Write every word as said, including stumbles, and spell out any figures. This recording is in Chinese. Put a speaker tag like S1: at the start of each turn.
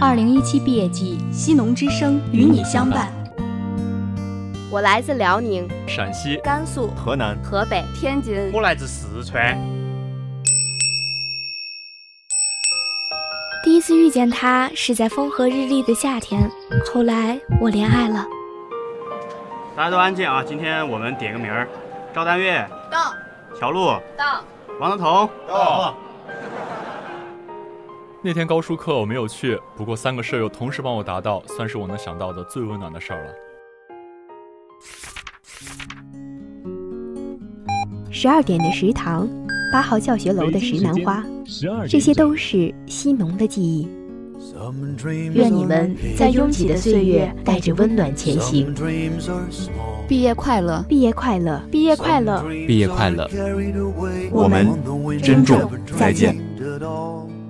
S1: 二零一七毕业季，西农之声与你相伴。
S2: 我来自辽宁、
S3: 陕西、
S2: 甘肃、
S3: 河南、
S2: 河北、天津。
S4: 我来自四川。
S5: 第一次遇见他是在风和日丽的夏天，后来我恋爱了。
S4: 大家都安静啊！今天我们点个名儿：赵丹月
S2: 到，
S4: 乔璐
S2: 到，
S4: 王德彤
S3: 到。那天高数课我没有去，不过三个舍友同时帮我答到，算是我能想到的最温暖的事儿了。
S6: 十二点的食堂，八号教学楼的石楠花，这些都是西农的记忆。
S7: 愿你们在拥挤的岁月带着温暖前行。
S1: 毕业快乐，
S6: 毕业快乐，
S5: 毕业快乐，
S3: 毕业快乐，
S8: 我们珍重再见。